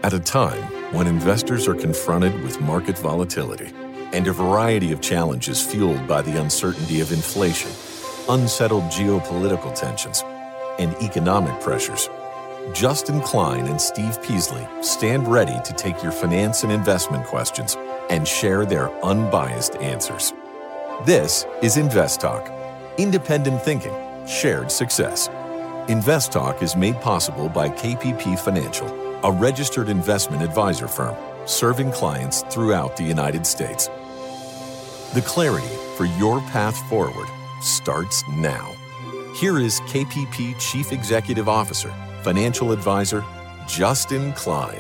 At a time when investors are confronted with market volatility and a variety of challenges fueled by the uncertainty of inflation, unsettled geopolitical tensions, and economic pressures, Justin Klein and Steve Peasley stand ready to take your finance and investment questions and share their unbiased answers. This is Invest Talk, independent thinking, shared success. Invest Talk is made possible by KPP Financial, a registered investment advisor firm serving clients throughout the United States. The clarity for your path forward starts now. Here is KPP Chief Executive Officer, Financial Advisor, Justin Klein.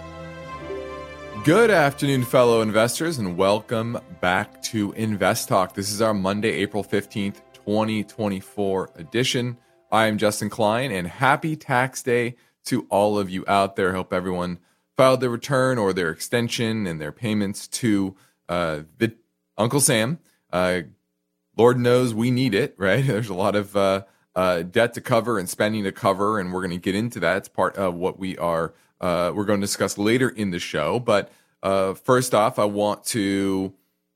Good afternoon, fellow investors, and welcome back to Invest Talk. This is our Monday, April 15th, 2024 edition. I am Justin Klein, and happy tax day to all of you out there. Hope everyone filed their return or their extension and their payments to Uncle Sam. Lord knows we need it, right? There's a lot of debt to cover and spending to cover, and we're going to get into that. It's part of what we're going to discuss later in the show. But first off, I want to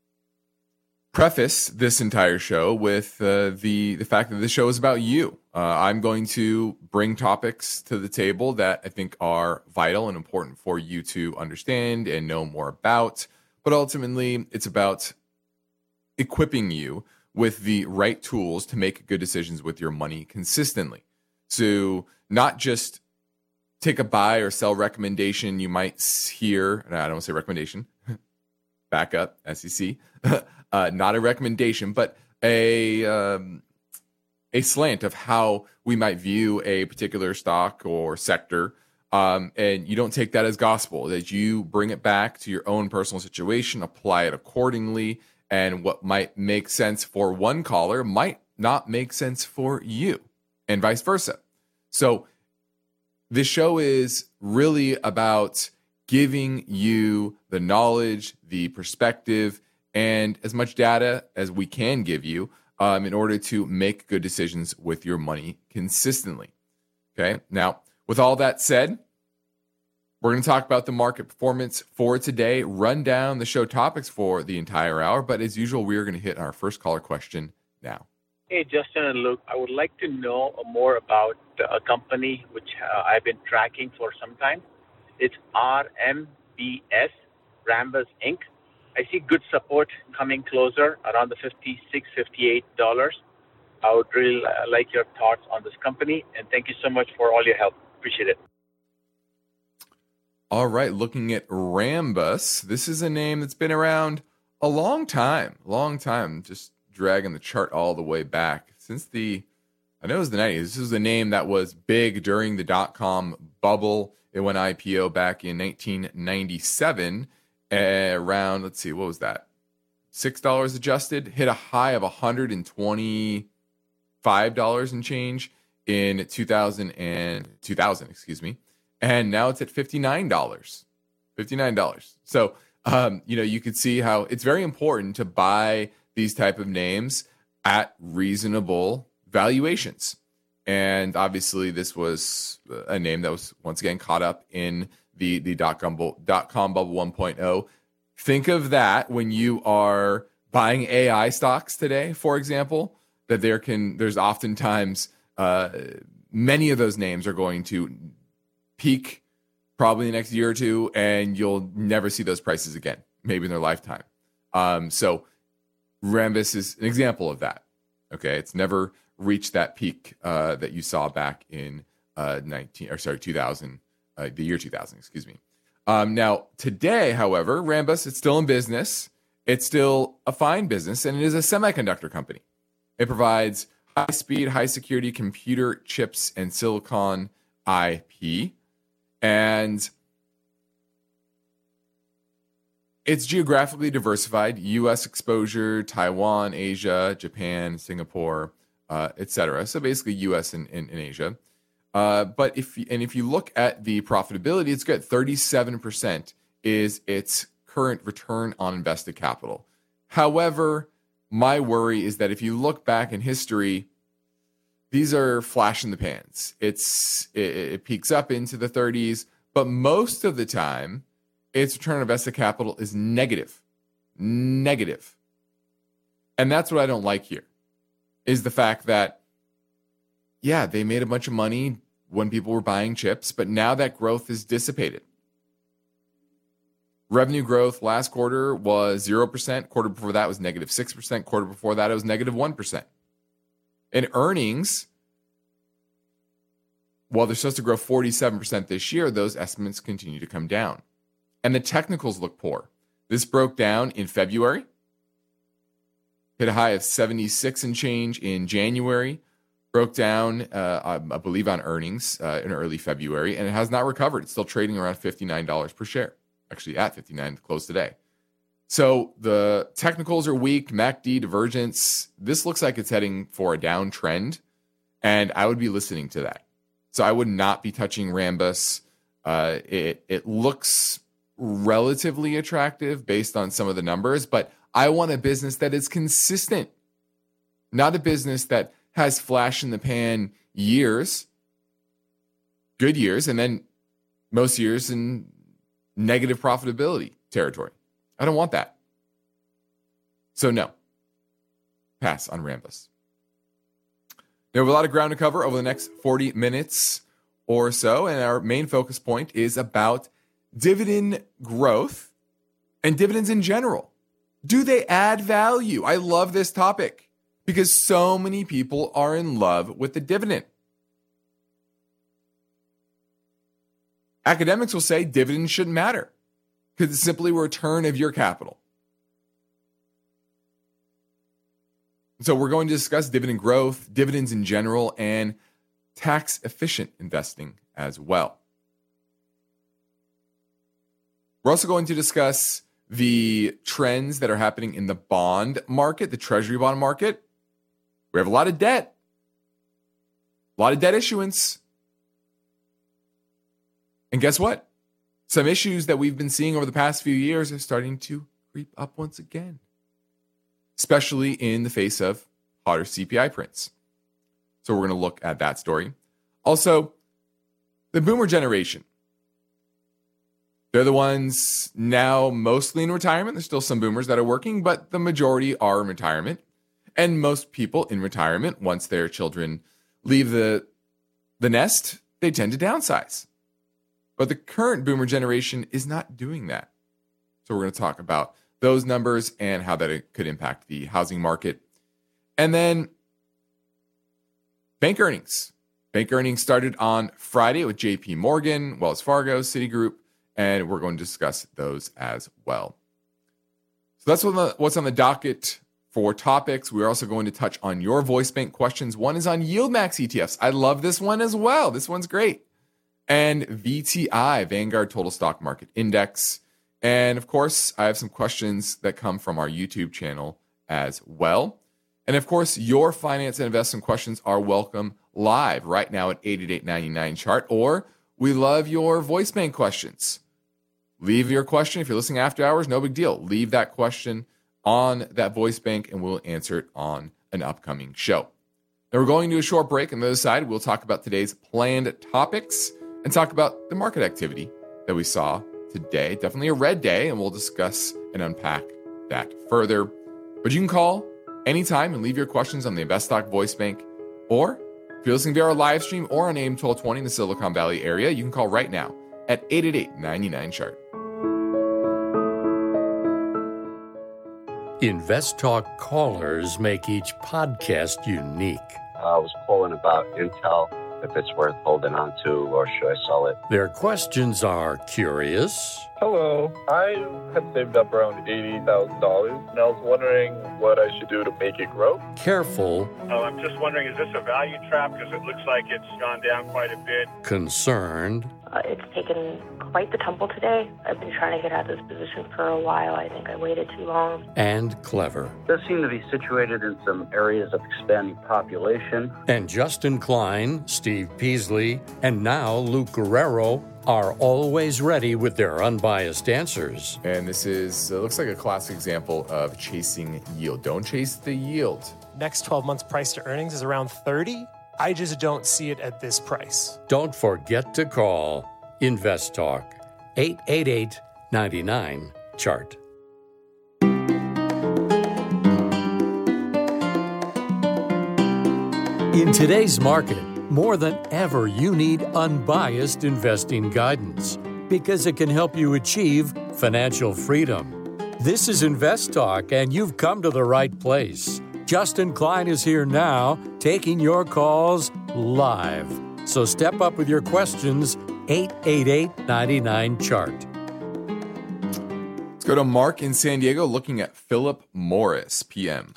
preface this entire show with the fact that this show is about you. I'm going to bring topics to the table that I think are vital and important for you to understand and know more about. But ultimately, it's about equipping you with the right tools to make good decisions with your money consistently. So not just take a buy or sell recommendation you might hear. I don't want to say recommendation. Back up, SEC. Not a recommendation, but a slant of how we might view a particular stock or sector. And you don't take that as gospel, that you bring it back to your own personal situation, apply it accordingly. And what might make sense for one caller might not make sense for you, and vice versa. So this show is really about giving you the knowledge, the perspective, and as much data as we can give you in order to make good decisions with your money consistently. Okay. Now, with all that said, we're going to talk about the market performance for today, run down the show topics for the entire hour. But as usual, we are going to hit our first caller question now. Hey, Justin and Luke, I would like to know more about a company which I've been tracking for some time. It's RMBS, Rambus Inc. I see good support coming closer around the $56, $58. I would really like your thoughts on this company, and thank you so much for all your help. Appreciate it. All right, looking at Rambus, this is a name that's been around a long time, just dragging the chart all the way back since I know it was the 90s. This was a name that was big during the dot-com bubble. It went IPO back in 1997 around, let's see, what was that? $6 adjusted, hit a high of $125 and change in 2000, and now it's at $59. So, you could see how it's very important to buy these type of names at reasonable valuations. And obviously, this was a name that was once again caught up in the dot-com bubble 1.0. Think of that when you are buying AI stocks today, for example, that there's oftentimes many of those names are going to peak probably the next year or two, and you'll never see those prices again, maybe in their lifetime. So Rambus is an example of that. Okay, it's never reached that peak that you saw back in 2000, the year 2000. Excuse me. Now today, however, Rambus it's still in business. It's still a fine business, and it is a semiconductor company. It provides high-speed, high-security computer chips and silicon IP. And it's geographically diversified, U.S. exposure, Taiwan, Asia, Japan, Singapore, etc. So basically U.S. and Asia. But if you look at the profitability, it's good. 37% is its current return on invested capital. However, my worry is that if you look back in history, these are flash in the pans. It peaks up into the 30s, But most of the time, its return on invested capital is negative. Negative. And that's what I don't like here, is the fact that, yeah, they made a bunch of money when people were buying chips, but now that growth is dissipated. Revenue growth last quarter was 0%. Quarter before that was negative 6%. Quarter before that, it was negative 1%. And earnings, while they're supposed to grow 47% this year, those estimates continue to come down. And the technicals look poor. This broke down in February, hit a high of 76 and change in January, broke down, I believe, on earnings in early February, and it has not recovered. It's still trading around $59 per share, actually at 59 close today. So the technicals are weak, MACD divergence. This looks like it's heading for a downtrend, and I would be listening to that. So I would not be touching Rambus. It looks relatively attractive based on some of the numbers, but I want a business that is consistent, not a business that has flash in the pan years, good years, and then most years in negative profitability territory. I don't want that. So no, pass on Rambus. We have a lot of ground to cover over the next 40 minutes or so, and our main focus point is about dividend growth and dividends in general. Do they add value? I love this topic because so many people are in love with the dividend. Academics will say dividends shouldn't matter because it's simply a return of your capital. So we're going to discuss dividend growth, dividends in general, and tax-efficient investing as well. We're also going to discuss the trends that are happening in the bond market, the treasury bond market. We have a lot of debt issuance. And guess what? Some issues that we've been seeing over the past few years are starting to creep up once again, especially in the face of hotter CPI prints. So we're going to look at that story. Also, the boomer generation. They're the ones now mostly in retirement. There's still some boomers that are working, but the majority are in retirement. And most people in retirement, once their children leave the nest, they tend to downsize. But the current boomer generation is not doing that. So we're going to talk about those numbers and how that could impact the housing market. And then bank earnings. Bank earnings started on Friday with JP Morgan, Wells Fargo, Citigroup, and we're going to discuss those as well. So that's what's on the docket for topics. We're also going to touch on your voice bank questions. One is on YieldMax ETFs. I love this one as well. This one's great. And VTI, Vanguard Total Stock Market Index. And of course, I have some questions that come from our YouTube channel as well. And of course, your finance and investment questions are welcome live right now at 888-99-CHART, or we love your voice bank questions. Leave your question. If you're listening after hours, no big deal. Leave that question on that voice bank and we'll answer it on an upcoming show. Now we're going to a short break. On the other side, we'll talk about today's planned topics and talk about the market activity that we saw today. Definitely a red day, and we'll discuss and unpack that further. But you can call anytime and leave your questions on the InvestTalk voice bank, or if you're listening via our live stream or on AM 1220 in the Silicon Valley area, you can call right now at 888-99-CHART. InvestTalk callers make each podcast unique. I was calling about Intel, if it's worth holding on to, or should I sell it? Their questions are curious. Hello. I had saved up around $80,000, and I was wondering what I should do to make it grow. Careful. I'm just wondering, is this a value trap? Because it looks like it's gone down quite a bit. Concerned. It's taken quite the tumble today. I've been trying to get out of this position for a while. I think I waited too long. And clever. It does seem to be situated in some areas of expanding population. And Justin Klein, Steve Peasley, and now Luke Guerrero are always ready with their unbiased answers. And this is, looks like a classic example of chasing yield. Don't chase the yield. Next 12 months price to earnings is around 30. I just don't see it at this price. Don't forget to call. Invest Talk, 888-99-CHART. In today's market, more than ever, you need unbiased investing guidance because it can help you achieve financial freedom. This is Invest Talk, and you've come to the right place. Justin Klein is here now, taking your calls live. So step up with your questions, 888-99-CHART. Let's go to Mark in San Diego looking at Philip Morris, PM.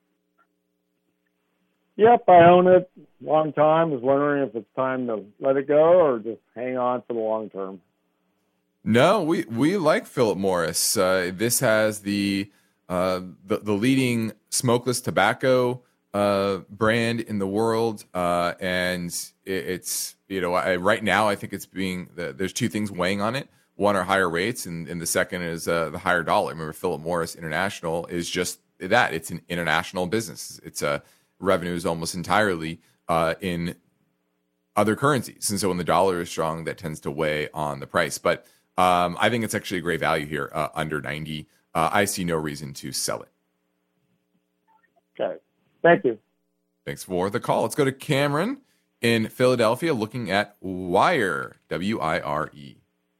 Yep, I own it. Long time. Was wondering if it's time to let it go or just hang on for the long term. No, we like Philip Morris. This has the leading smokeless tobacco brand in the world, and it's right now I think it's there's two things weighing on it. One are higher rates, and the second is the higher dollar. Remember, Philip Morris International is just that. It's an international business. It's revenue is almost entirely in other currencies, and so when the dollar is strong, that tends to weigh on the price. But I think it's actually a great value here, under 90. I see no reason to sell it. Okay, thank you. Thanks for the call. Let's go to Cameron in Philadelphia, looking at Wire, WIRE.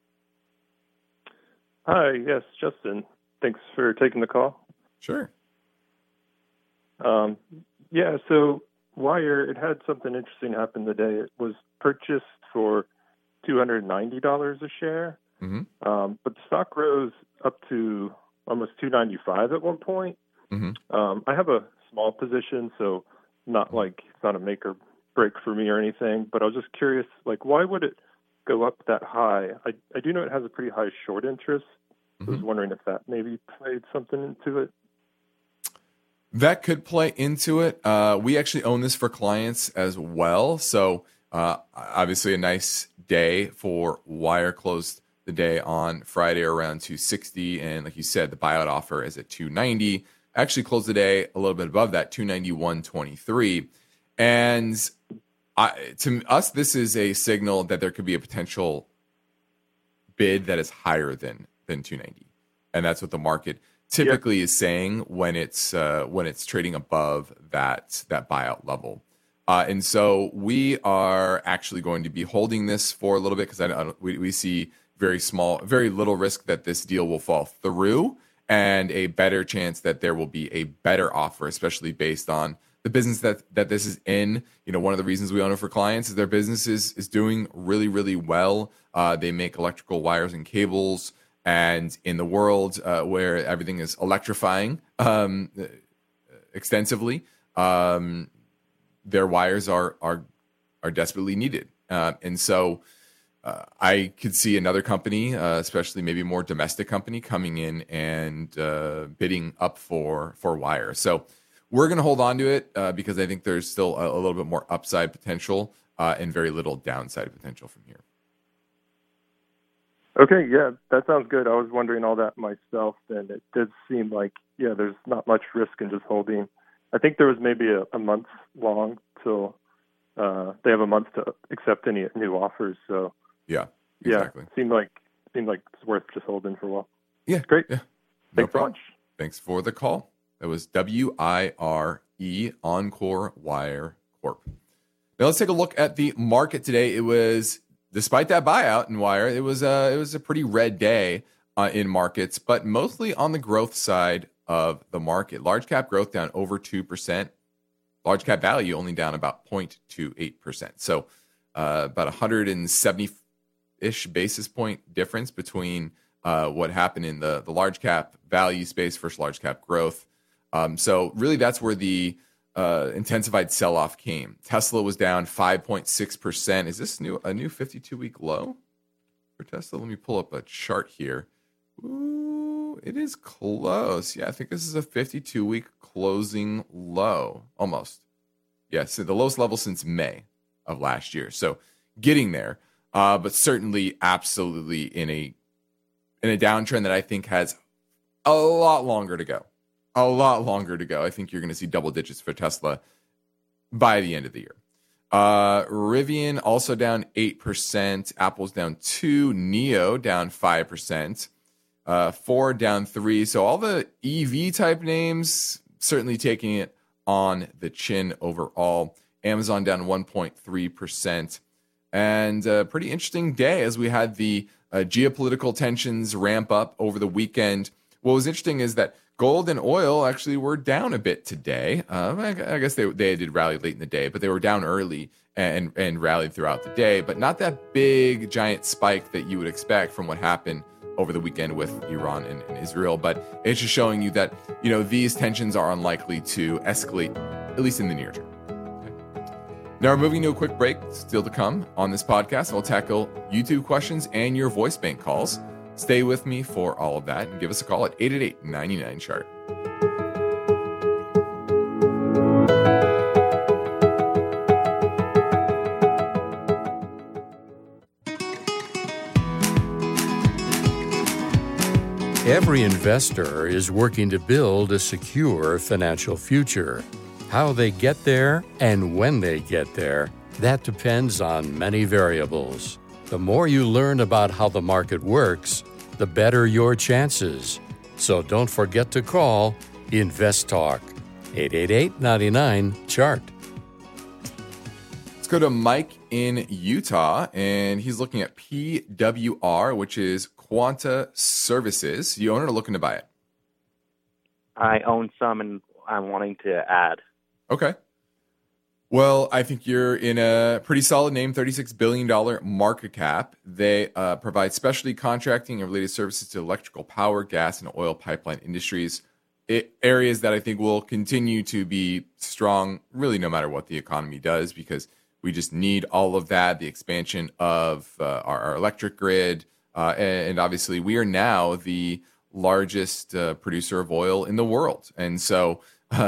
Hi, yes, Justin. Thanks for taking the call. Sure. Yeah, so Wire, it had something interesting happen today. It was purchased for $290 a share, but the stock rose up to almost $295 at one point. I have a small position, so it's not a make or break for me or anything, but I was just curious, why would it go up that high? I do know it has a pretty high short interest. I was wondering if that maybe played something into it. That could play into it. We actually own this for clients as well. So obviously a nice day for Wire. Closed the day on Friday around 260. And like you said, the buyout offer is at 290. Actually closed the day a little bit above that, 291.23. And to us, this is a signal that there could be a potential bid that is higher than 290. And that's what the market typically is saying when it's trading above that buyout level, and so we are actually going to be holding this for a little bit because we see very little risk that this deal will fall through, and a better chance that there will be a better offer, especially based on the business that this is in. One of the reasons we own it for clients is their business is doing really, really well. They make electrical wires and cables. And in the world where everything is electrifying extensively, their wires are desperately needed. And so I could see another company, especially maybe a more domestic company, coming in and bidding up for Wire. So we're going to hold on to it because I think there's still a little bit more upside potential and very little downside potential from here. Okay, yeah, that sounds good. I was wondering all that myself, and it did seem like, there's not much risk in just holding. I think there was maybe a month long till they have a month to accept any new offers. So yeah, exactly. Seemed like it's worth just holding for a while. Yeah, great. Yeah, thanks so much. Thanks for the call. That was WIRE, Encore Wire Corp. Now let's take a look at the market today. It was, despite that buyout in Wire, it was a pretty red day in markets, but mostly on the growth side of the market. Large cap growth down over 2%. Large cap value only down about 0.28%. So about 170-ish basis point difference between what happened in the large cap value space versus large cap growth. So really that's where the intensified sell-off came. Tesla was down 5.6%. Is this a new 52-week low for Tesla? Let me pull up a chart here. Ooh, it is close. Yeah, I think this is a 52-week closing low, almost. Yeah, so the lowest level since May of last year. So getting there, but certainly, absolutely in a downtrend that I think has a lot longer to go. I think you're going to see double digits for Tesla by the end of the year. Rivian also down 8%. Apple's down 2%. NIO down 5%. Ford down 3%. So all the EV type names certainly taking it on the chin overall. Amazon down 1.3%. And a pretty interesting day as we had the geopolitical tensions ramp up over the weekend. What was interesting is that gold and oil actually were down a bit today. I guess they did rally late in the day, but they were down early and rallied throughout the day. But not that big, giant spike that you would expect from what happened over the weekend with Iran and Israel. But it's just showing you that, these tensions are unlikely to escalate, at least in the near term. Now we're moving to a quick break, still to come on this podcast. We'll tackle YouTube questions and your voice bank calls. Stay with me for all of that and give us a call at 888-99-CHART. Every investor is working to build a secure financial future. How they get there and when they get there, that depends on many variables. The more you learn about how the market works, the better your chances. So don't forget to call Invest Talk, 888-99-CHART. Let's go to Mike in Utah, and he's looking at PWR, which is Quanta Services. You own it or looking to buy it? I own some, and I'm wanting to add. Okay. Well, I think you're in a pretty solid name, $36 billion market cap. They provide specialty contracting and related services to electrical power, gas, and oil pipeline industries, areas that I think will continue to be strong, really no matter what the economy does, because we just need all of that, the expansion of our electric grid. And obviously, we are now the largest producer of oil in the world. And so,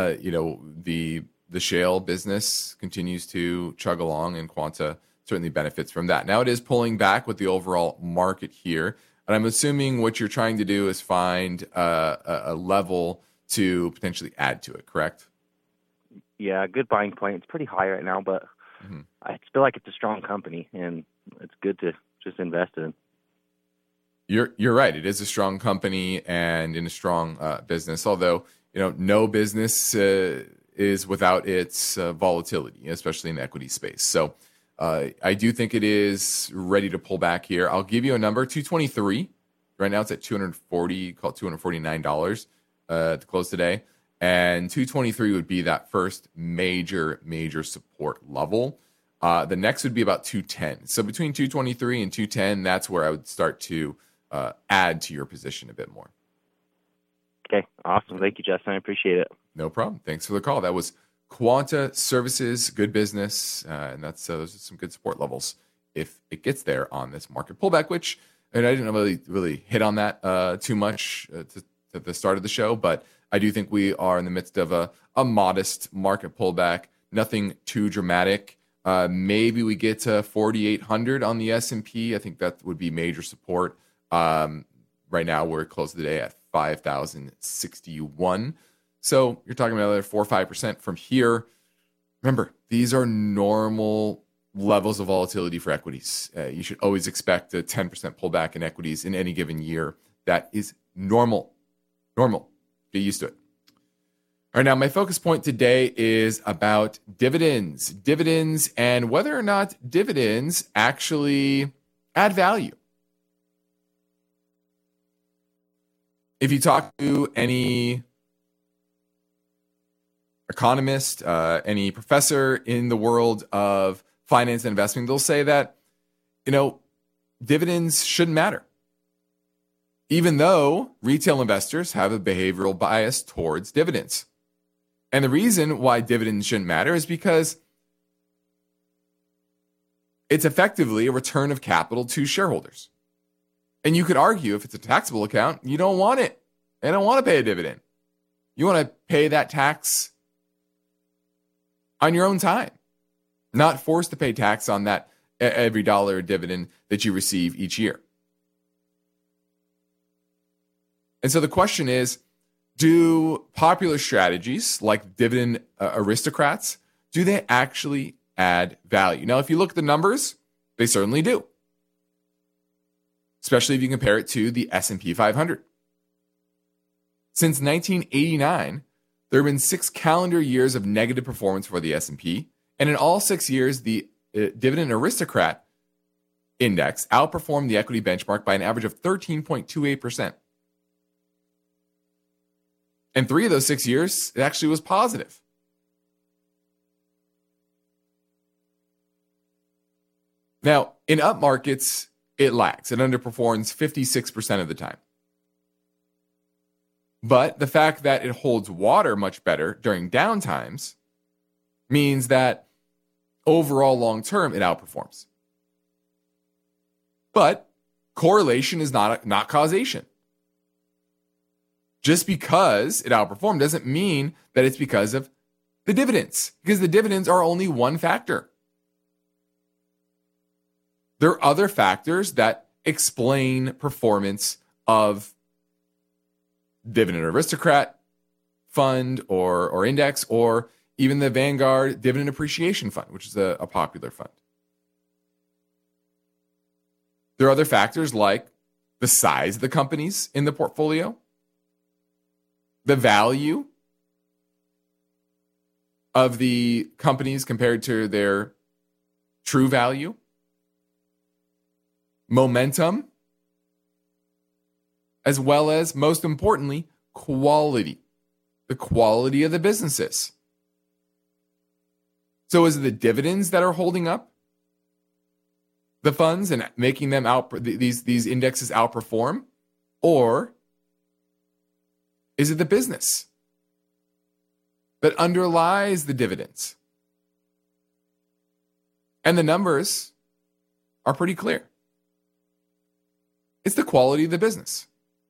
the shale business continues to chug along, and Quanta certainly benefits from that. Now it is pulling back with the overall market here, and I'm assuming what you're trying to do is find a level to potentially add to it, correct? Yeah, good buying point. It's pretty high right now, but I feel like it's a strong company, and it's good to just invest in. You're right. It is a strong company and in a strong business, although no business is without its volatility, especially in the equity space. So I do think it is ready to pull back here. I'll give you a number, 223. Right now it's at $240, call it $249 to close today. And 223 would be that first major support level. The next would be about 210. So between 223 and 210, that's where I would start to add to your position a bit more. Okay, awesome. Thank you, Justin. I appreciate it. No problem. Thanks for the call. That was Quanta Services, good business, and that's those are some good support levels if it gets there on this market pullback. Which, and I didn't really hit on that too much at the start of the show, but I do think we are in the midst of a modest market pullback. Nothing too dramatic. Maybe we get to 4,800 on the S&P. I think that would be major support. Right now, we're close to the day at 5,061. So you're talking about another 4 or 5% from here. Remember, these are normal levels of volatility for equities. You should always expect a 10% pullback in equities in any given year. That is normal. Get used to it. All right, now my focus point today is about dividends and whether or not dividends actually add value. If you talk to any economist, any professor in the world of finance and investing, they'll say that, dividends shouldn't matter, even though retail investors have a behavioral bias towards dividends. And the reason why dividends shouldn't matter is because it's effectively a return of capital to shareholders. And you could argue if it's a taxable account, you don't want it. They don't want to pay a dividend. You want to pay that tax on your own time, not forced to pay tax on that every dollar dividend that you receive each year. And so the question is, do popular strategies like dividend aristocrats, do they actually add value. Now, if you look at the numbers, they certainly do, especially if you compare it to the S&P 500. Since 1989, there have been 6 calendar years of negative performance for the S&P, and in all 6 years, the Dividend Aristocrat Index outperformed the equity benchmark by an average of 13.28%. And 3 of those 6 years, it actually was positive. Now, in up markets, it lags. It underperforms 56% of the time. But the fact that it holds water much better during down times means that overall long term, it outperforms. But correlation is not causation. Just because it outperformed doesn't mean that it's because of the dividends, because the dividends are only one factor. There are other factors that explain performance of Dividend Aristocrat Fund or index, or even the Vanguard Dividend Appreciation Fund, which is a popular fund. There are other factors like the size of the companies in the portfolio, the value of the companies compared to their true value, momentum, as well as, most importantly, quality, the quality of the businesses. So is it the dividends that are holding up the funds and making them these indexes outperform? Or is it the business that underlies the dividends? And the numbers are pretty clear. It's the quality of the business.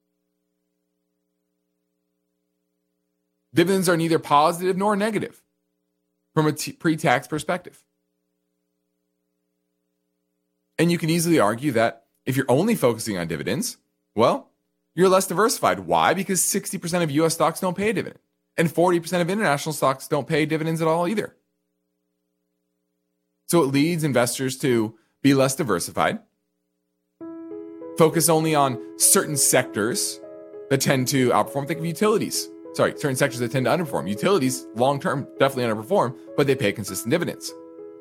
Dividends are neither positive nor negative from a pre-tax perspective. And you can easily argue that if you're only focusing on dividends, well, you're less diversified. Why? Because 60% of U.S. stocks don't pay a dividend, and 40% of international stocks don't pay dividends at all either. So it leads investors to be less diversified, focus only on certain sectors that tend to outperform. Think of utilities. Certain sectors that tend to underperform. Utilities, long-term, definitely underperform, but they pay consistent dividends.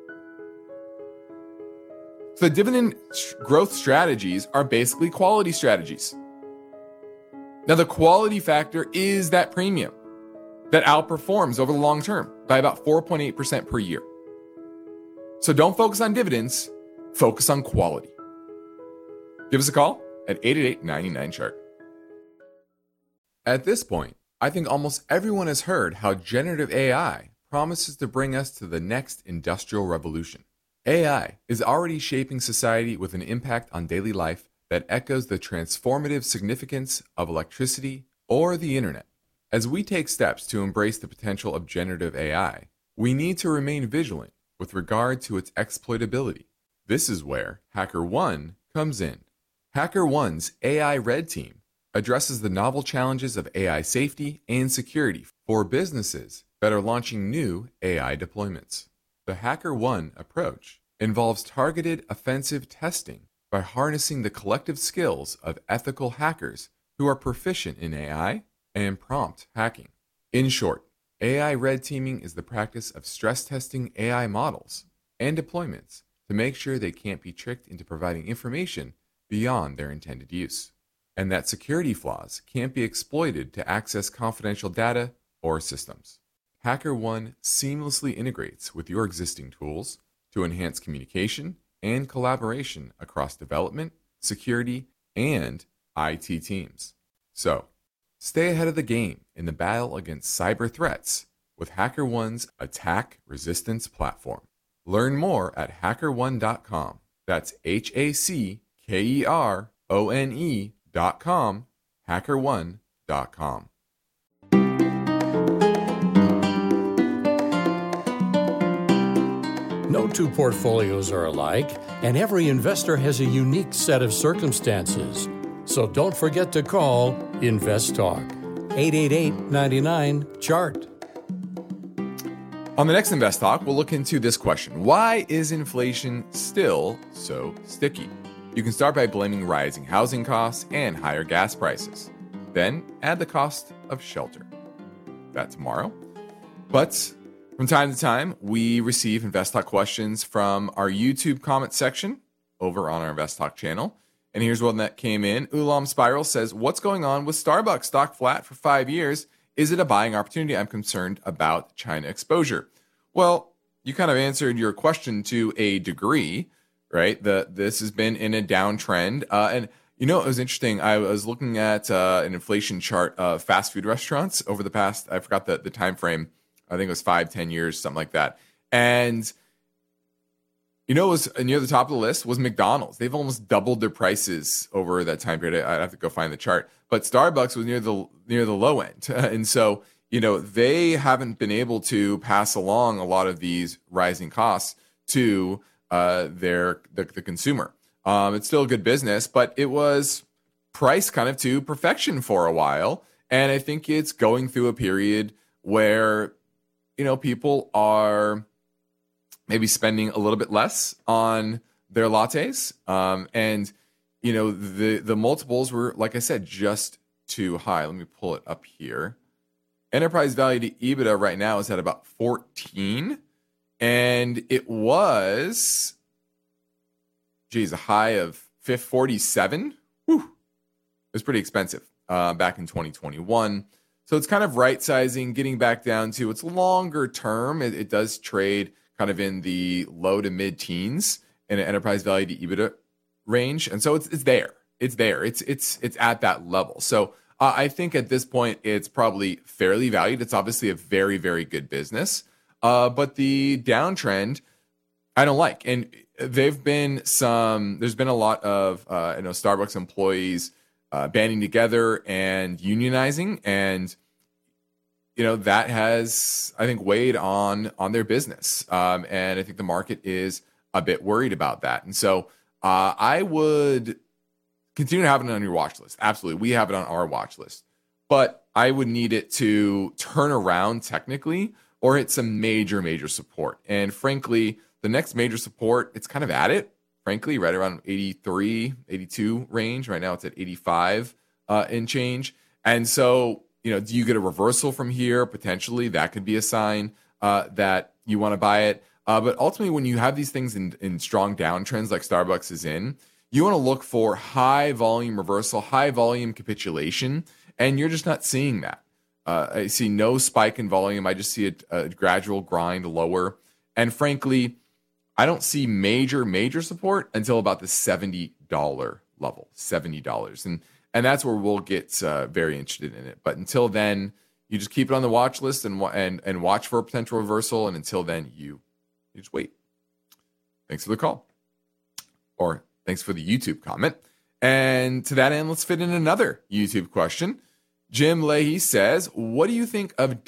So the dividend growth strategies are basically quality strategies. Now, the quality factor is that premium that outperforms over the long term by about 4.8% per year. So don't focus on dividends, focus on quality. Give us a call at 888-99-CHART. At this point, I think almost everyone has heard how generative AI promises to bring us to the next industrial revolution. AI is already shaping society with an impact on daily life that echoes the transformative significance of electricity or the internet. As we take steps to embrace the potential of generative AI, we need to remain vigilant with regard to its exploitability. This is where HackerOne comes in. HackerOne's AI Red Team addresses the novel challenges of AI safety and security for businesses that are launching new AI deployments. The HackerOne approach involves targeted offensive testing by harnessing the collective skills of ethical hackers who are proficient in AI and prompt hacking. In short, AI red teaming is the practice of stress testing AI models and deployments to make sure they can't be tricked into providing information beyond their intended use, and that security flaws can't be exploited to access confidential data or systems. HackerOne seamlessly integrates with your existing tools to enhance communication and collaboration across development, security, and IT teams. So, stay ahead of the game in the battle against cyber threats with HackerOne's attack resistance platform. Learn more at HackerOne.com. That's HackerOne.com, HackerOne.com. No two portfolios are alike, and every investor has a unique set of circumstances. So don't forget to call Invest Talk, 888-99-CHART. On the next Invest Talk, we'll look into this question. Why is inflation still so sticky? You can start by blaming rising housing costs and higher gas prices. Then add the cost of shelter. That tomorrow. But from time to time, we receive Invest Talk questions from our YouTube comment section over on our Invest Talk channel. And here's one that came in. Ulam Spiral says, what's going on with Starbucks? Stock flat for 5 years. Is it a buying opportunity? I'm concerned about China exposure. Well, you kind of answered your question to a degree, right? This has been in a downtrend. And you know, it was interesting. I was looking at an inflation chart of fast food restaurants over the past, I forgot the time frame. I think it was 5-10 years, something like that. And you know, it was near the top of the list was McDonald's. They've almost doubled their prices over that time period. I'd have to go find the chart. But Starbucks was near the low end. And so, you know, they haven't been able to pass along a lot of these rising costs to the consumer. It's still a good business, but it was priced kind of to perfection for a while. And I think it's going through a period where, you know, people are maybe spending a little bit less on their lattes. And, you know, the multiples were, like I said, just too high. Let me pull it up here. Enterprise value to EBITDA right now is at about 14. And it was, a high of 47. Whew. It was pretty expensive back in 2021. So it's kind of right sizing, getting back down to its longer term. It does trade kind of in the low to mid teens in an enterprise value to EBITDA range. And so it's there. It's there. It's at that level. So I think at this point, it's probably fairly valued. It's obviously a very, very good business. But the downtrend, I don't like. And there's been a lot of, Starbucks employees banding together and unionizing. And, you know, that has, I think, weighed on their business. And I think the market is a bit worried about that. And so I would continue to have it on your watch list. Absolutely. We have it on our watch list. But I would need it to turn around technically or hit some major, major support. And frankly, the next major support, it's kind of at it, frankly, right around 83, 82 range. Right now it's at 85 and change. And so, you know, do you get a reversal from here? Potentially, that could be a sign that you want to buy it. But ultimately, when you have these things in strong downtrends like Starbucks is in, you want to look for high volume reversal, high volume capitulation, and you're just not seeing that. I see no spike in volume. I just see a gradual grind lower. And frankly, I don't see major support until about the $70 level, $70. And that's where we'll get very interested in it. But until then, you just keep it on the watch list and watch for a potential reversal. And until then, you just wait. Thanks for the call. Or thanks for the YouTube comment. And to that end, let's fit in another YouTube question. Jim Leahy says, what do you think of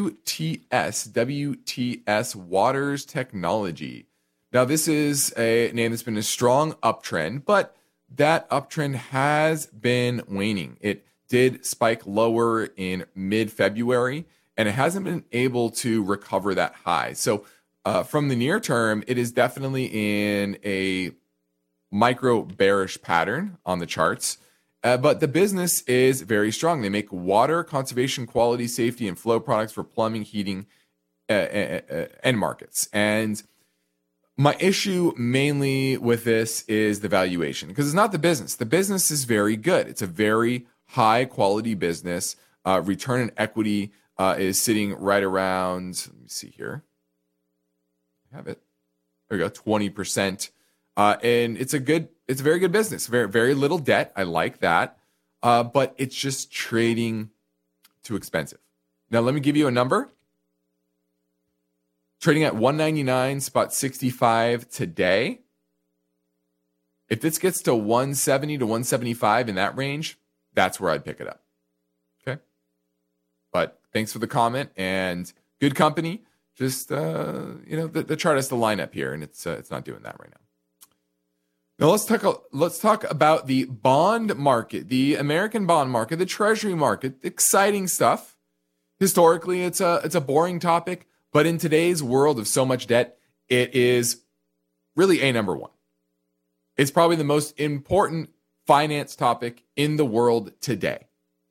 WTS Waters Technology? Now, this is a name that's been a strong uptrend, but that uptrend has been waning. It did spike lower in mid-February, and it hasn't been able to recover that high. So from the near term, it is definitely in a micro bearish pattern on the charts. But the business is very strong. They make water, conservation, quality, safety, and flow products for plumbing, heating, end markets. And my issue mainly with this is the valuation, because it's not the business. The business is very good. It's a very high quality business. Return on equity is sitting right around, let me see here. I have it. There we go, 20%. And it's a very good business. Very, very little debt. I like that. But it's just trading too expensive. Now, let me give you a number. Trading at 199.65 today. If this gets to 170 to 175 in that range, that's where I'd pick it up. Okay. But thanks for the comment and good company. Just, the chart has to line up here and it's not doing that right now. Now let's talk about the bond market, the American bond market, the Treasury market. Exciting stuff. Historically, it's a boring topic, But in today's world of so much debt, it is really a number one. It's probably the most important finance topic in the world today.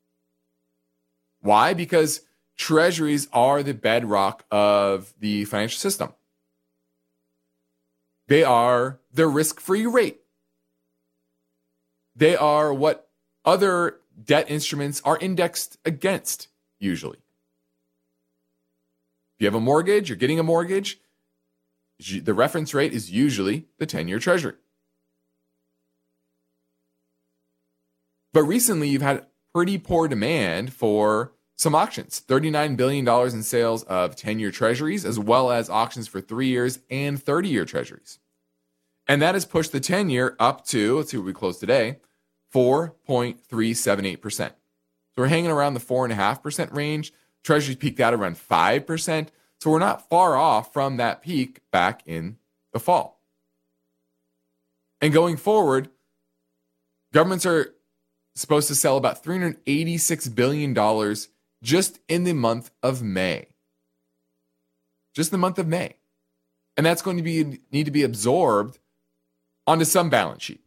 Why? Because treasuries are the bedrock of the financial system. They are the risk-free rate. They are what other debt instruments are indexed against, usually. If you have a mortgage, you're getting a mortgage, the reference rate is usually the 10-year treasury. But recently, you've had pretty poor demand for some auctions. $39 billion in sales of 10-year treasuries, as well as auctions for 3 years and 30-year treasuries. And that has pushed the 10-year up to, let's see what we closed today, 4.378%. So we're hanging around the 4.5% range. Treasuries peaked out around 5%. So we're not far off from that peak back in the fall. And going forward, governments are supposed to sell about $386 billion just in the month of May. Just the month of May. And that's going to need to be absorbed onto some balance sheet.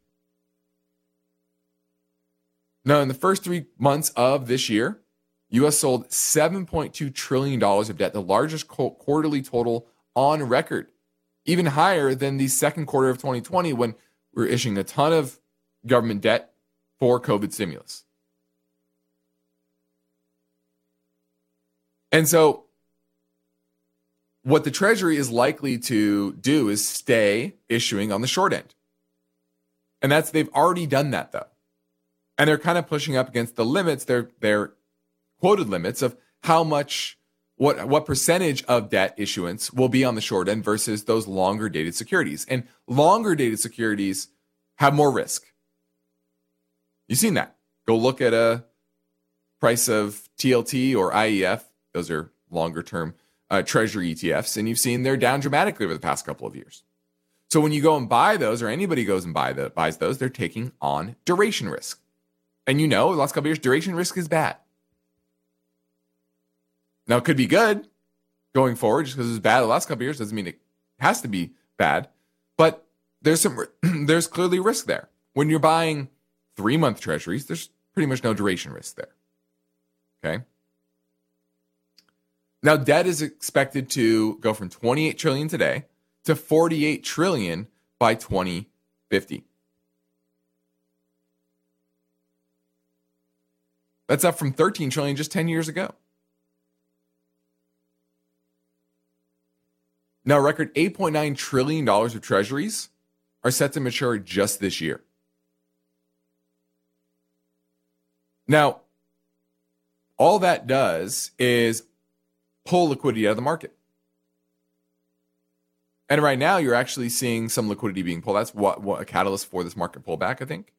Now, in the first 3 months of this year, U.S. sold $7.2 trillion of debt, the largest quarterly total on record, even higher than the second quarter of 2020 when we were issuing a ton of government debt for COVID stimulus. And so what the Treasury is likely to do is stay issuing on the short end. And they've already done that, though. And they're kind of pushing up against the limits, their quoted limits of how much, what percentage of debt issuance will be on the short end versus those longer dated securities. And longer dated securities have more risk. You've seen that. Go look at a price of TLT or IEF. Those are longer term treasury ETFs. And you've seen they're down dramatically over the past couple of years. So when you go and buy those, or anybody goes and buys those, they're taking on duration risk. And the last couple of years, duration risk is bad. Now, it could be good going forward. Just because it was bad the last couple of years doesn't mean it has to be bad. But there's clearly risk there. When you're buying 3-month treasuries, there's pretty much no duration risk there. Okay? Now, debt is expected to go from $28 trillion today to $48 trillion by 2050. That's up from $13 trillion just 10 years ago. Now, a record $8.9 trillion of treasuries are set to mature just this year. Now, all that does is pull liquidity out of the market. And right now, you're actually seeing some liquidity being pulled. That's what a catalyst for this market pullback, I think,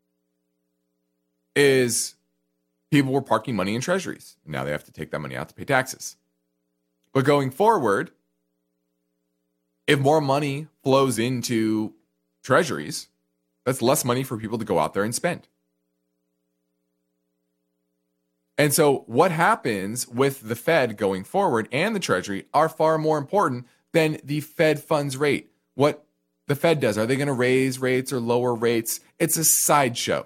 is people were parking money in treasuries. Now they have to take that money out to pay taxes. But going forward, if more money flows into treasuries, that's less money for people to go out there and spend. And so what happens with the Fed going forward and the Treasury are far more important than the Fed funds rate. What the Fed does, are they going to raise rates or lower rates? It's a sideshow.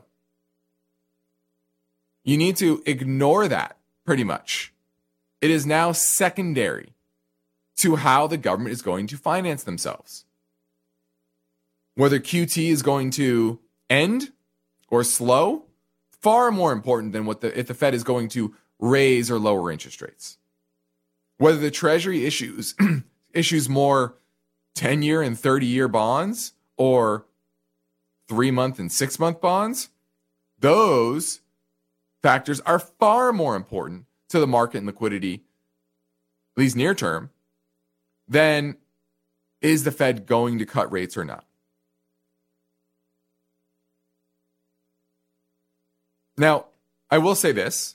You need to ignore that pretty much. It is now secondary to how the government is going to finance themselves. Whether QT is going to end or slow, far more important than if the Fed is going to raise or lower interest rates. Whether the Treasury issues more 10-year and 30-year bonds or 3-month and 6-month bonds, those factors are far more important to the market and liquidity, at least near term, than is the Fed going to cut rates or not. Now, I will say this.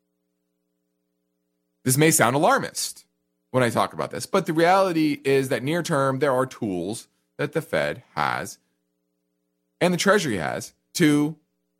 This may sound alarmist when I talk about this, but the reality is that near term, there are tools that the Fed has and the Treasury has to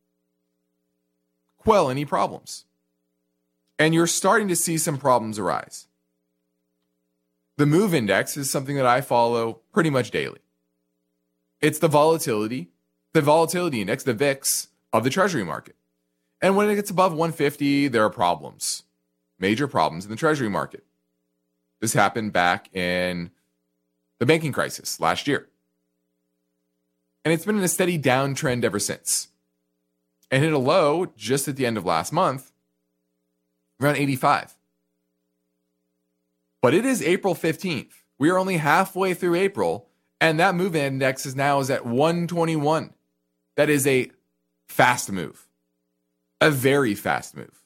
quell any problems. And you're starting to see some problems arise. The MOVE index is something that I follow pretty much daily. It's the volatility index, the VIX, of the Treasury market. And when it gets above 150, there are problems, major problems in the Treasury market. This happened back in the banking crisis last year. And it's been in a steady downtrend ever since. And hit a low just at the end of last month, around 85. But it is April 15th. We are only halfway through April, and that MOVE index is at 121. That is a fast move. A very fast move.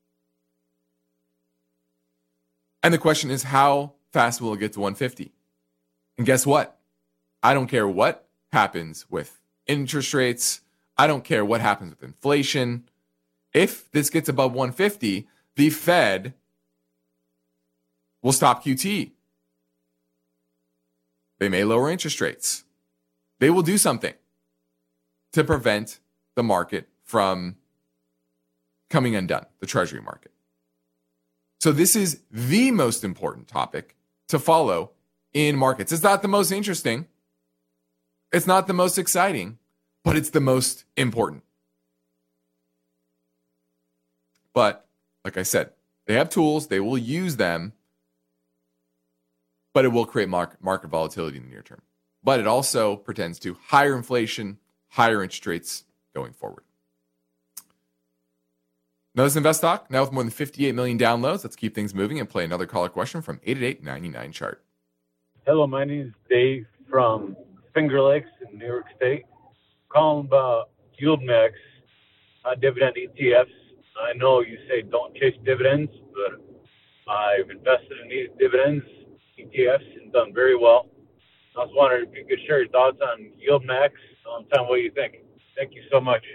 And the question is, how fast will it get to 150? And guess what? I don't care what happens with interest rates. I don't care what happens with inflation. If this gets above 150, the Fed will stop QT. They may lower interest rates. They will do something to prevent the market from coming undone, the Treasury market. So this is the most important topic to follow in markets. It's not the most interesting. It's not the most exciting, but it's the most important. But like I said, they have tools. They will use them, but it will create market volatility in the near term. But it also pretends to higher inflation, higher interest rates going forward. Now this is Invest Talk, now with more than 58 million downloads. Let's keep things moving and play another caller question from 888-99-CHART. Hello, my name is Dave from Finger Lakes in New York State. Calling about YieldMax dividend ETFs. I know you say don't chase dividends, but I've invested in these dividends ETFs and done very well. I was wondering if you could share your thoughts on YieldMax. Tell me what you think. Thank you so much.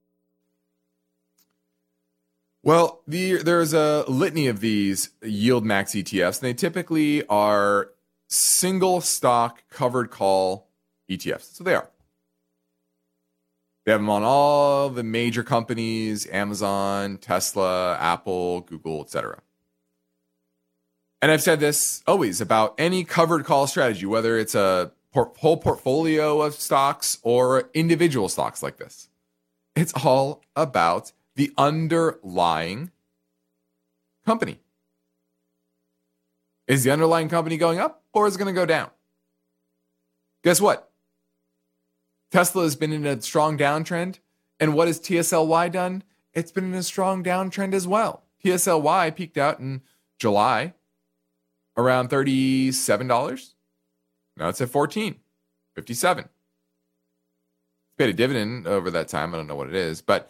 Well, there's a litany of these YieldMax ETFs, and they typically are single stock covered call ETFs. So they are. They have them on all the major companies, Amazon, Tesla, Apple, Google, etc. And I've said this always about any covered call strategy, whether it's a whole portfolio of stocks or individual stocks like this. It's all about the underlying company. Is the underlying company going up or is it going to go down? Guess what? Tesla has been in a strong downtrend. And what has TSLY done? It's been in a strong downtrend as well. TSLY peaked out in July around $37. Now it's at $14.57. It's paid a dividend over that time. I don't know what it is, but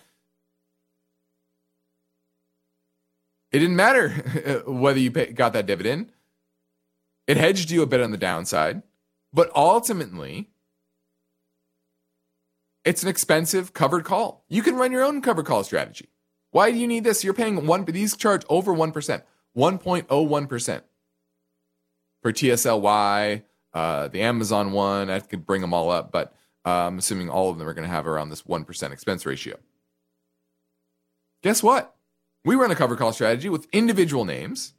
it didn't matter whether you got that dividend. It hedged you a bit on the downside, but ultimately, it's an expensive covered call. You can run your own covered call strategy. Why do you need this? You're paying these charge over 1%, 1.01% for TSLY, the Amazon one. I could bring them all up, but I'm assuming all of them are going to have around this 1% expense ratio. Guess what? We run a covered call strategy with individual names.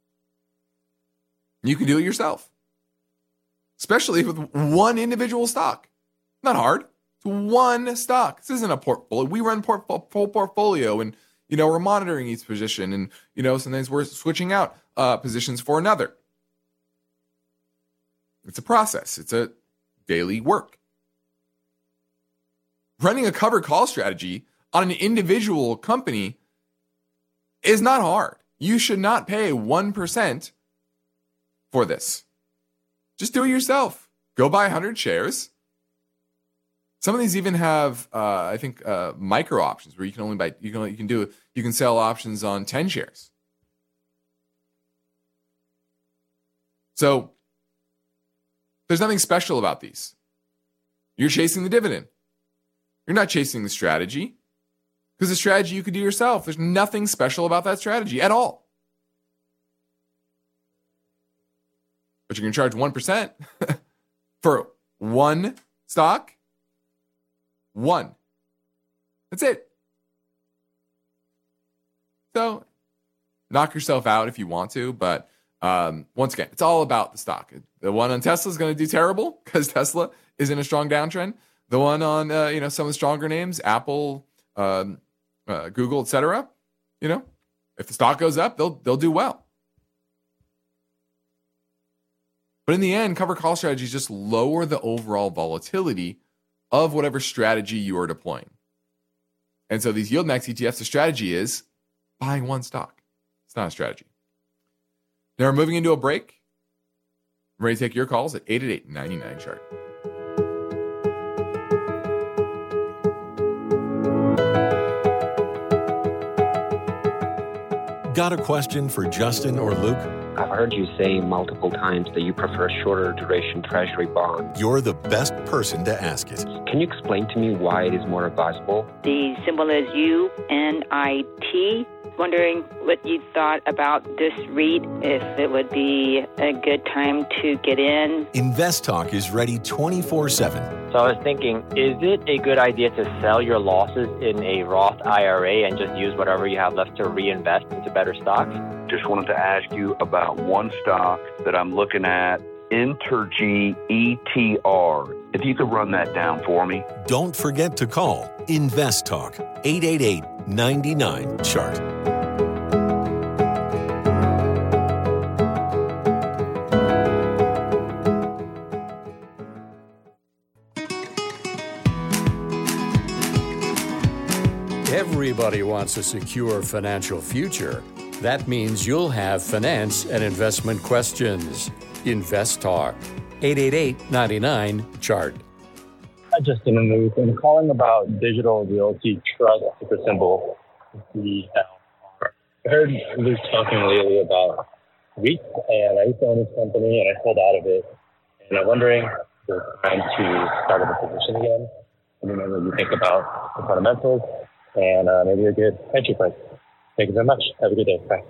You can do it yourself, especially with one individual stock. Not hard. It's one stock. This isn't a portfolio. We run full portfolio, and we're monitoring each position, and sometimes we're switching out positions for another. It's a process. It's a daily work. Running a covered call strategy on an individual company is not hard. You should not pay 1% for this. Just do it yourself. Go buy 100 shares. Some of these even have, I think, micro options where you can only buy. You can sell options on 10 shares. So there's nothing special about these. You're chasing the dividend. You're not chasing the strategy, because the strategy you could do yourself. There's nothing special about that strategy at all. But you can charge 1% for one stock. One. That's it. So knock yourself out if you want to, but Once again, it's all about the stock. The one on Tesla is going to do terrible because Tesla is in a strong downtrend. The one on some of the stronger names, Apple, Google, etc. If the stock goes up, they'll do well. But in the end, cover call strategies just lower the overall volatility of whatever strategy you are deploying. And so these yield max ETFs, the strategy is buying one stock. It's not a strategy. Now we're moving into a break. I'm ready to take your calls at 888-99-CHART. Got a question for Justin or Luke? I've heard you say multiple times that you prefer shorter duration treasury bonds. You're the best person to ask it. Can you explain to me why it is more advisable? The symbol is UNIT. Wondering what you thought about this REIT, if it would be a good time to get in. Invest Talk is ready 24/7. So I was thinking, is it a good idea to sell your losses in a Roth IRA and just use whatever you have left to reinvest into better stocks? Just wanted to ask you about one stock that I'm looking at, Entergy ETR. If you could run that down for me. Don't forget to call Invest Talk 888-99-CHART. Everybody wants a secure financial future. That means you'll have finance and investment questions. Invest Talk, 888-99-CHART. Hi, Justin and Luke. I'm calling about Digital Realty Trust, ticker symbol DLR. I heard Luke talking lately about REIT, and I used to own this company, and I pulled out of it. And I'm wondering if it's time to start up a position again. I don't know what you think about the fundamentals and maybe a good entry price. Thank you very much. Have a good day. Bye.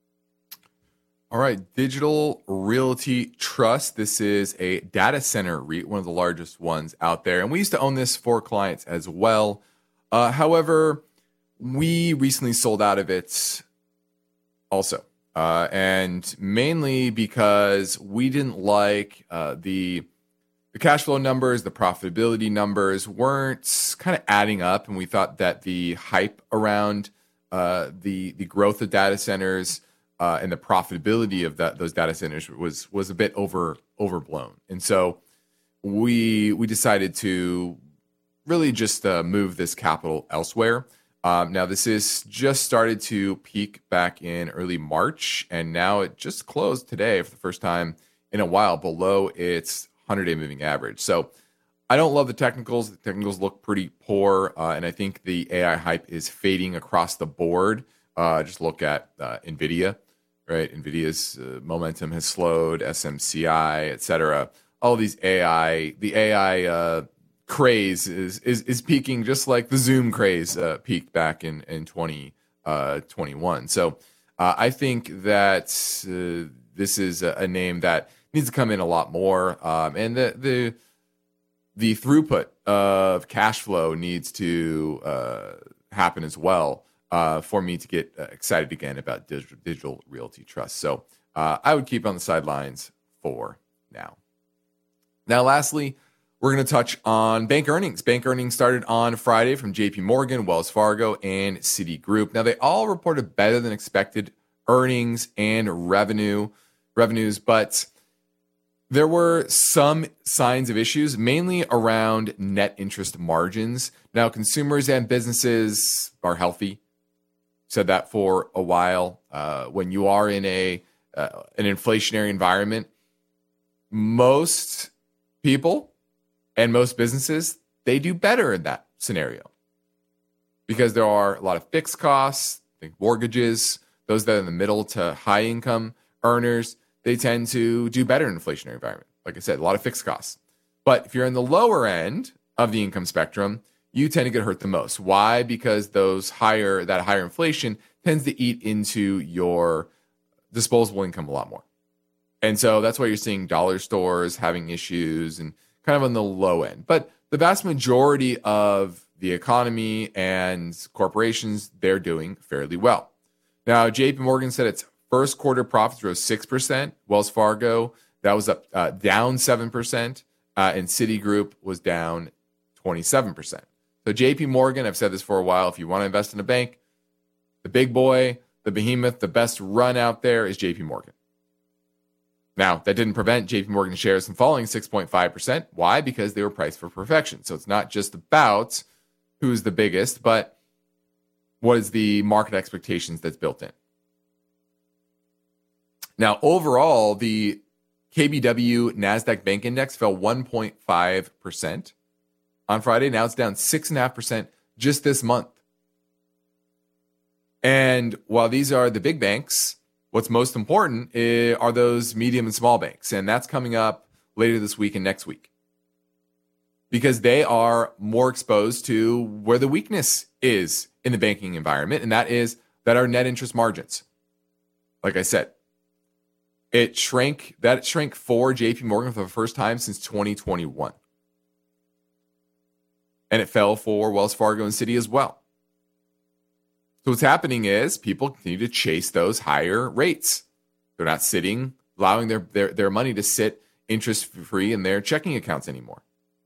All right, Digital Realty Trust. This is a data center REIT, one of the largest ones out there. And we used to own this for clients as well. However, we recently sold out of it also. And mainly because we didn't like the cash flow numbers, the profitability numbers weren't kind of adding up. And we thought that the hype around the growth of data centers and the profitability of those data centers was a bit overblown. And so we decided to really just move this capital elsewhere. Now, this is just started to peak back in early March, and now it just closed today for the first time in a while below its 100-day moving average. So I don't love the technicals. The technicals look pretty poor, and I think the AI hype is fading across the board. Just look at NVIDIA, right? NVIDIA's momentum has slowed, SMCI, et cetera. All of these the AI craze is peaking just like the Zoom craze peaked back in 2021. So I think that this is a name that needs to come in a lot more, and the throughput of cash flow needs to happen as well for me to get excited again about Digital Realty Trust. So I would keep it on the sidelines for now. Now, lastly, we're going to touch on bank earnings. Bank earnings started on Friday from JP Morgan, Wells Fargo, and Citigroup. Now, they all reported better than expected earnings and revenues, but there were some signs of issues, mainly around net interest margins. Now, consumers and businesses are healthy. Said that for a while. When you are in an inflationary environment, most people and most businesses, they do better in that scenario because there are a lot of fixed costs, think mortgages, those that are in the middle to high income earners, they tend to do better in an inflationary environment. Like I said, a lot of fixed costs. But if you're in the lower end of the income spectrum, you tend to get hurt the most. Why? Because that higher inflation tends to eat into your disposable income a lot more. And so that's why you're seeing dollar stores having issues and kind of on the low end. But the vast majority of the economy and corporations, they're doing fairly well. Now, JP Morgan said its First quarter profits rose 6%. Wells Fargo, that was up down 7%. And Citigroup was down 27%. So JP Morgan, I've said this for a while, if you want to invest in a bank, the big boy, the behemoth, the best run out there is JP Morgan. Now, that didn't prevent JP Morgan shares from falling 6.5%. Why? Because they were priced for perfection. So it's not just about who's the biggest, but what is the market expectations that's built in. Now, overall, the KBW NASDAQ Bank Index fell 1.5% on Friday. Now it's down 6.5% just this month. And while these are the big banks, what's most important are those medium and small banks. And that's coming up later this week and next week. Because they are more exposed to where the weakness is in the banking environment. And that are net interest margins. Like I said, it shrank for JP Morgan for the first time since 2021. And it fell for Wells Fargo and Citi as well. So what's happening is people continue to chase those higher rates. They're not allowing their money to sit interest-free in their checking accounts anymore.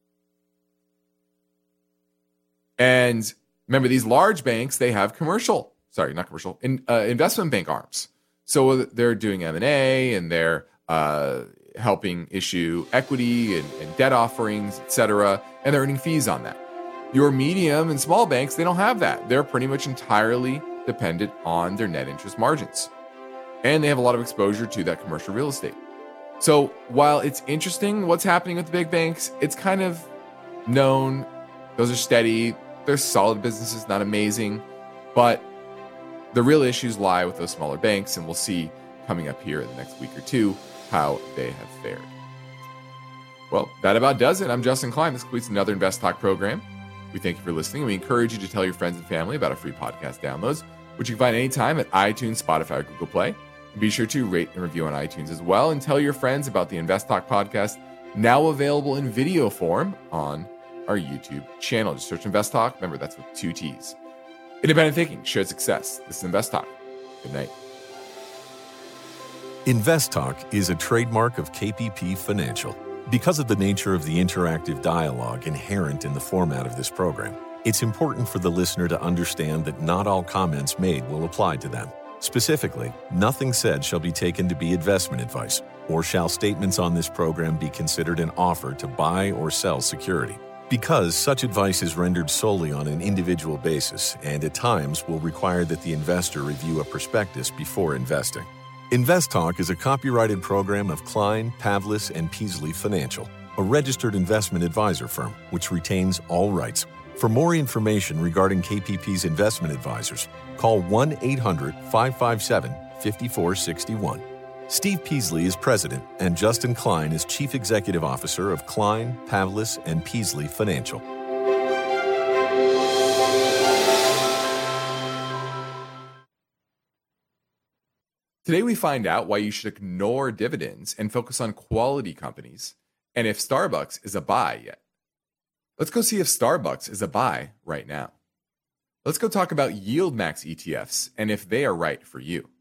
And remember, these large banks, they have investment bank arms. So they're doing M&A and they're helping issue equity and debt offerings, et cetera, and they're earning fees on that. Your medium and small banks, they don't have that. They're pretty much entirely dependent on their net interest margins. And they have a lot of exposure to that commercial real estate. So while it's interesting what's happening with the big banks, it's kind of known. Those are steady. They're solid businesses, not amazing. But the real issues lie with those smaller banks, and we'll see coming up here in the next week or two how they have fared. Well, that about does it. I'm Justin Klein. This completes another Invest Talk program. We thank you for listening, and we encourage you to tell your friends and family about our free podcast downloads, which you can find anytime at iTunes, Spotify, or Google Play. And be sure to rate and review on iTunes as well, and tell your friends about the Invest Talk podcast, now available in video form on our YouTube channel. Just search Invest Talk. Remember, that's with 2 T's. Independent thinking, shared success. This is Invest Talk. Good night. Invest Talk is a trademark of KPP Financial. Because of the nature of the interactive dialogue inherent in the format of this program, it's important for the listener to understand that not all comments made will apply to them. Specifically, nothing said shall be taken to be investment advice, or shall statements on this program be considered an offer to buy or sell security. Because such advice is rendered solely on an individual basis and at times will require that the investor review a prospectus before investing. Invest Talk is a copyrighted program of Klein, Pavlis, and Peasley Financial, a registered investment advisor firm which retains all rights. For more information regarding KPP's investment advisors, call 1-800-557-5461. Steve Peasley is president, and Justin Klein is chief executive officer of Klein, Pavlis, and Peasley Financial. Today we find out why you should ignore dividends and focus on quality companies, and if Starbucks is a buy yet. Let's go see if Starbucks is a buy right now. Let's go talk about YieldMax ETFs and if they are right for you.